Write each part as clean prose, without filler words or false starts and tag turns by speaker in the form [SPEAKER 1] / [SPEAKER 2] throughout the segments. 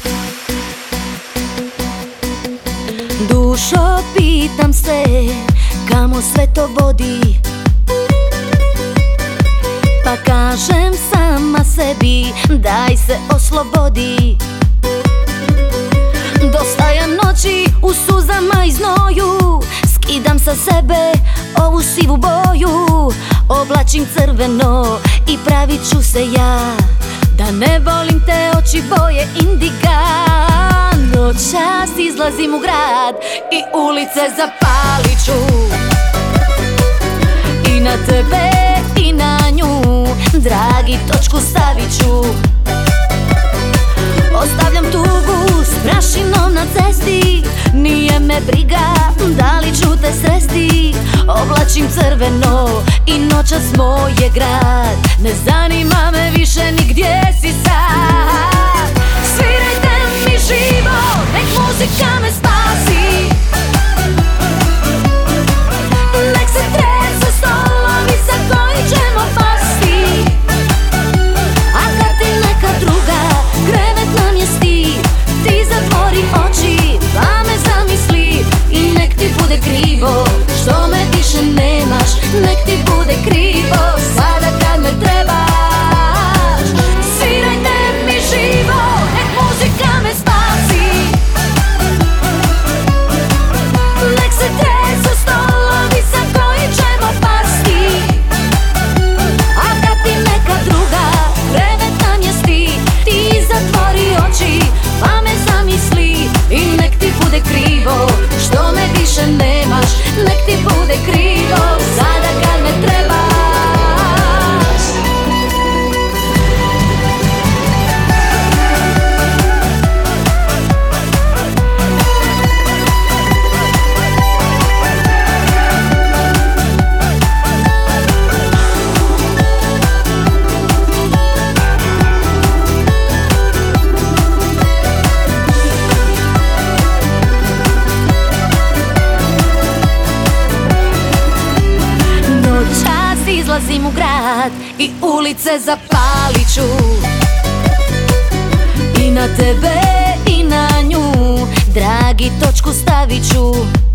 [SPEAKER 1] Dušo, pitam se, kamo sve to vodi? Pa kažem sama sebi, daj se oslobodi. Dosta je noći u suzama i znoju, skidam sa sebe ovu sivu boju. Oblačim crveno i pravit ću se ja, da ne volim te oči boje indiga. Noćas izlazim u grad i ulice zapalit ću, i na tebe i na nju, dragi, točku stavit ću. Ostavljam tugu s prašinom na cesti, nije me briga da li ću te sresti. Oblačim crveno i noćas moj je grad, ne zanima me više ni gdje si sad. Svirajte mi život, nek muzika me spasi, nek se trese stolovi sa koji ćemo pasti. A kad ti neka druga krevet namjesti, ti zatvori oči pa me zamisli. I nek ti bude krivo što me više nemaš, nek ti bude krivo sada kad me trebaš. Svirajte mi život, nek muzika me spasi, nek se tresu stolovi sa koji ćemo pasti. A kad ti neka druga krevet namjesti, ti zatvori oči pa me zamisli. I nek ti bude krivo što me više nemaš, nek ti bude krivo sada kad me trebaš. Izlazim u grad i ulice zapalit ću, i na tebe i na nju, dragi, točku stavit ću.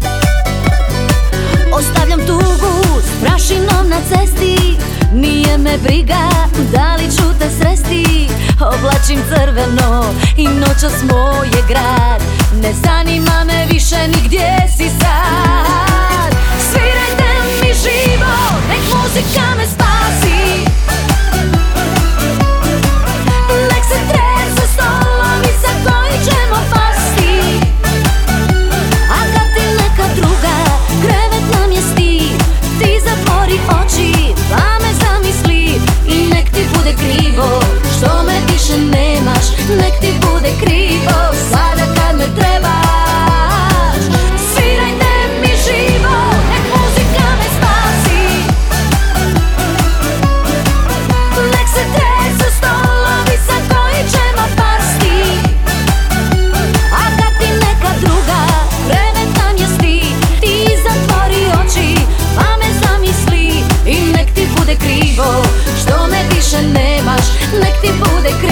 [SPEAKER 1] Ostavljam tugu s prašinom na cesti, nije me briga da li ću te sresti. Oblačim crveno i noćas moj je grad, ne zanima me više ni gdje si sad. Svirajte mi život, nek muzika me spasi, nek se tresu stolovi sa koji ćemo pasti. A kad ti neka druga krevet namjesti, ti zatvori oči pa me zamisli. I nek ti bude krivo što me više nemaš, nek ti bude krivo sada kad me trebaš. Svirajte mi život, nek muzika me spasi, nek se tresu stolovi sa koji ćemo pasti. A kad ti neka druga krevet namjesti, ti zatvori oči pa me zamisli. I nek ti bude krivo što me više nemaš, nek ti bude krivo